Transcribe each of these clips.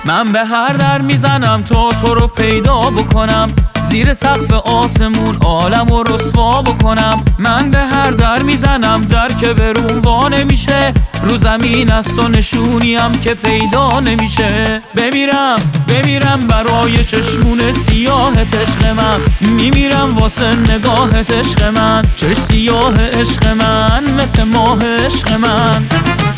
من به هر در میزنم تا تو رو پیدا بکنم، زیر سقف آسمون عالم و رسوا بکنم. من به هر در میزنم در که بروم وا نمیشه، رو زمین از تو نشونیم که پیدا نمیشه. بمیرم برای چشمون سیاهت عشق من، میمیرم واسه نگاهت عشق من. چشم سیاه عشق من مثل ماه عشق من.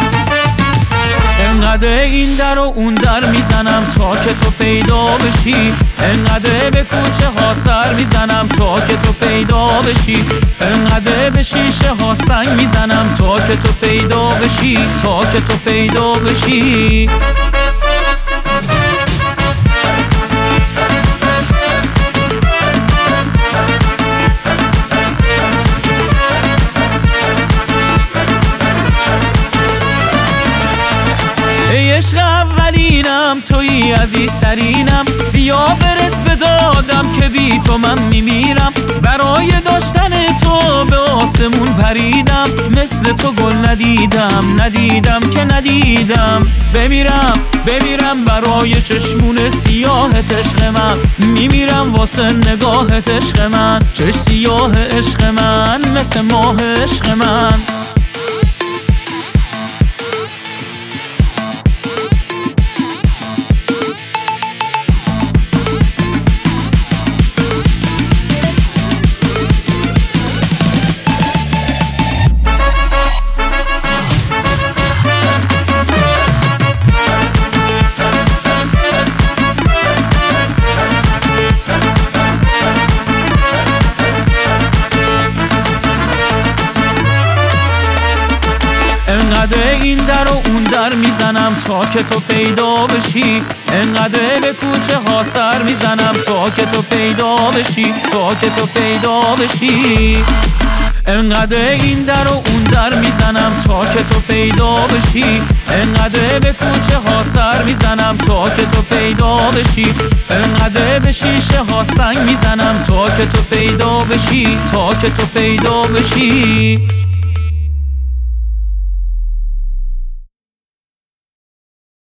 انقدر این در و اون در میزنم تا که تو پیدا بشی، انقدر به کوچه ها سر میزنم تا که تو پیدا بشی، انقدر به شیشه ها سنگ میزنم تا که تو پیدا بشی، تا که تو پیدا بشی. ای عشق اولینم تویی عزیزترینم، بیا برس به دادم که بی تو من میمیرم. برای داشتن تو به آسمون پریدم، مثل تو گل ندیدم که ندیدم. بمیرم برای چشمون سیاهت عشق من، میمیرم واسه نگاهت عشق من. چشم سیاه عشق من مثل ماه عشق من. انقدر این در و اون در میزنم تا که تو پیدا بشی، انقدر به کوچه ها سر میزنم تا که تو پیدا بشی، تا که تو پیدا بشی. انقدر این در و اون در میزنم تا که تو پیدا بشی، انقدر به کوچه ها سر میزنم تا که تو پیدا بشی، انقدر به شیشه ها سنگ میزنم تا که تو پیدا بشی، تا که تو پیدا بشی.